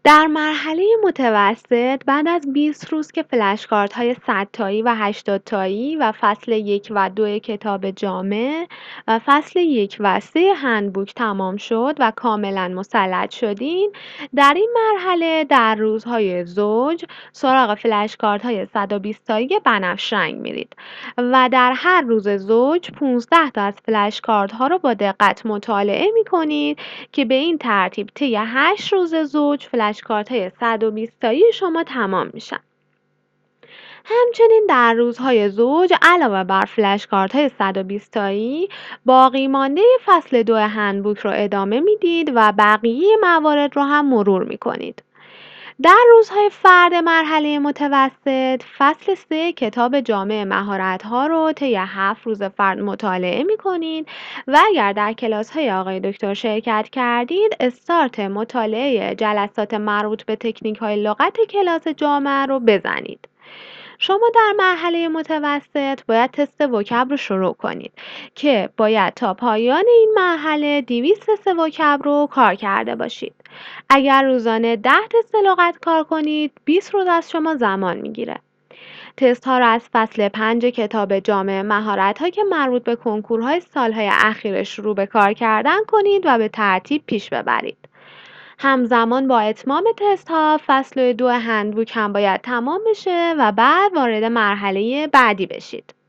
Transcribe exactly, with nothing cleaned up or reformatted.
در مرحله متوسط بعد از بیست روز که فلش‌کاردهای صد تایی و هشتاد تایی و فصل یک و دو کتاب جامع و فصل یک و سه هندبوک تمام شد و کاملا مسلط شدین، در این مرحله در روزهای زوج سراغ فلش‌کاردهای صد و بیست تایی بنفش رنگ میرید و در هر روز زوج پانزده تا از فلش‌کاردها رو با دقت مطالعه می‌کنید که به این ترتیب طی هشت روز زوج فلش‌کاردهای صد و بیست تایی شما تمام میشن. همچنین در روزهای زوج علاوه بر فلش‌کاردهای صد و بیست تایی باقی مانده فصل دو هندبوک رو ادامه میدید و بقیه موارد رو هم مرور میکنید. در روزهای فرد مرحله متوسط فصل سه کتاب جامع مهارت‌ها رو طی هفت روز فرد مطالعه می‌کنید و اگر در کلاس‌های آقای دکتر شرکت کردید استارت مطالعه جلسات مربوط به تکنیک‌های لغت کلاس جامع رو بزنید. شما در مرحله متوسط باید تست وکب رو شروع کنید که باید تا پایان این مرحله دویست تست وکب رو کار کرده باشید. اگر روزانه ده تست لغت کار کنید بیست روز از شما زمان میگیره. تست ها را از فصل پنج کتاب جامع مهارت ها که مربوط به کنکورهای سالهای اخیر شروع به کار کردن کنید و به ترتیب پیش ببرید. همزمان با اتمام تست ها فصل دو هندبوک هم باید تمام بشه و بعد وارد مرحله بعدی بشید.